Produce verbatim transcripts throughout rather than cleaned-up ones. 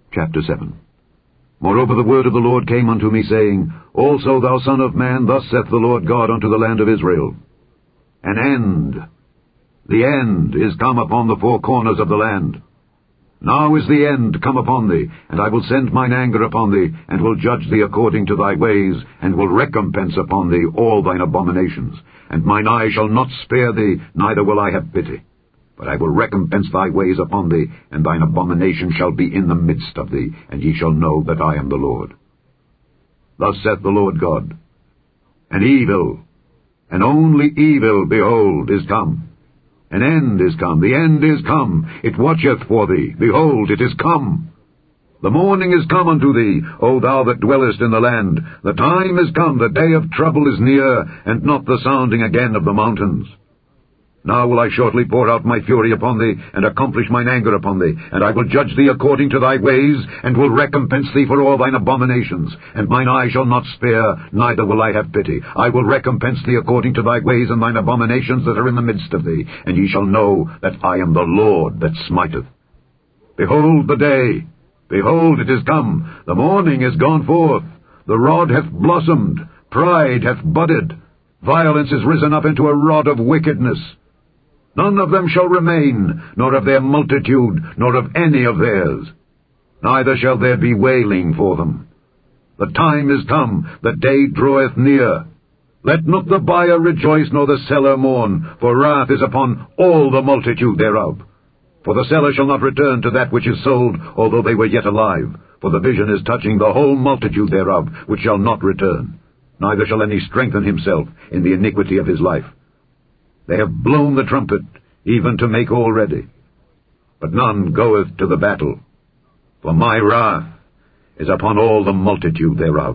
Chapter seven. Moreover the word of the Lord came unto me, saying, Also, thou son of man, thus saith the Lord God unto the land of Israel, An end, the end is come upon the four corners of the land. Now is the end come upon thee, and I will send mine anger upon thee, and will judge thee according to thy ways, and will recompense upon thee all thine abominations. And mine eye shall not spare thee, neither will I have pity. But I will recompense thy ways upon thee, and thine abomination shall be in the midst of thee, and ye shall know that I am the Lord. Thus saith the Lord God, An evil, and only evil, behold, is come. An end is come, the end is come, it watcheth for thee, behold, it is come. The morning is come unto thee, O thou that dwellest in the land. The time is come, the day of trouble is near, and not the sounding again of the mountains. Now will I shortly pour out my fury upon thee, and accomplish mine anger upon thee, and I will judge thee according to thy ways, and will recompense thee for all thine abominations. And mine eye shall not spare, neither will I have pity. I will recompense thee according to thy ways and thine abominations that are in the midst of thee, and ye shall know that I am the Lord that smiteth. Behold the day, behold it is come, the morning is gone forth, the rod hath blossomed, pride hath budded, violence is risen up into a rod of wickedness. None of them shall remain, nor of their multitude, nor of any of theirs. Neither shall there be wailing for them. The time is come, the day draweth near. Let not the buyer rejoice, nor the seller mourn, for wrath is upon all the multitude thereof. For the seller shall not return to that which is sold, although they were yet alive. For the vision is touching the whole multitude thereof, which shall not return. Neither shall any strengthen himself in the iniquity of his life. They have blown the trumpet, even to make all ready. But none goeth to the battle, for my wrath is upon all the multitude thereof.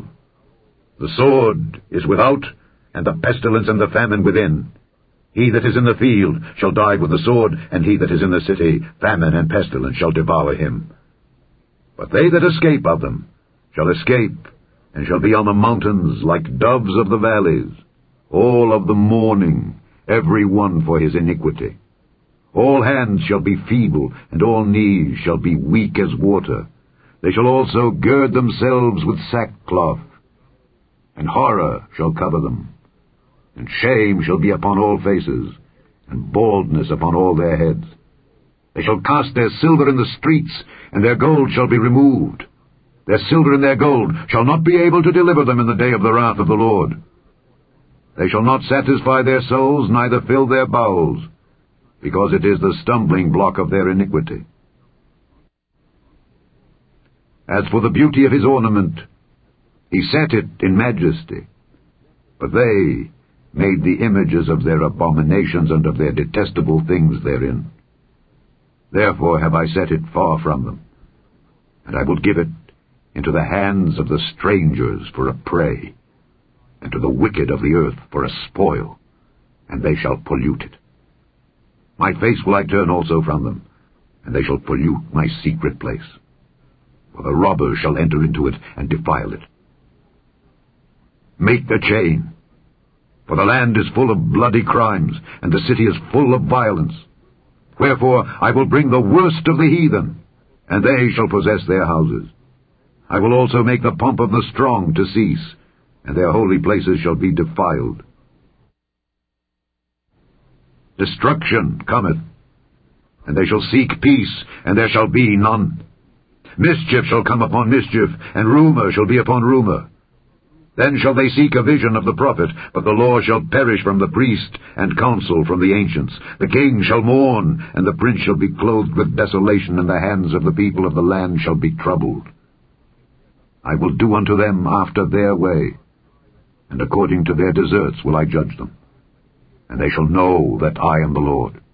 The sword is without, and the pestilence and the famine within. He that is in the field shall die with the sword, and he that is in the city, famine and pestilence shall devour him. But they that escape of them shall escape, and shall be on the mountains like doves of the valleys, all of them mourning, every one for his iniquity. All hands shall be feeble, and all knees shall be weak as water. They shall also gird themselves with sackcloth, and horror shall cover them, and shame shall be upon all faces, and baldness upon all their heads. They shall cast their silver in the streets, and their gold shall be removed. Their silver and their gold shall not be able to deliver them in the day of the wrath of the Lord. They shall not satisfy their souls, neither fill their bowels, because it is the stumbling block of their iniquity. As for the beauty of his ornament, he set it in majesty, but they made the images of their abominations and of their detestable things therein. Therefore have I set it far from them, and I will give it into the hands of the strangers for a prey, and to the wicked of the earth for a spoil, and they shall pollute it. My face will I turn also from them, and they shall pollute my secret place. For the robbers shall enter into it and defile it. Make the chain, for the land is full of bloody crimes, and the city is full of violence. Wherefore I will bring the worst of the heathen, and they shall possess their houses. I will also make the pomp of the strong to cease, and their holy places shall be defiled. Destruction cometh, and they shall seek peace, and there shall be none. Mischief shall come upon mischief, and rumour shall be upon rumour. Then shall they seek a vision of the prophet, but the law shall perish from the priest, and counsel from the ancients. The king shall mourn, and the prince shall be clothed with desolation, and the hands of the people of the land shall be troubled. I will do unto them after their way, and according to their deserts will I judge them. And they shall know that I am the Lord.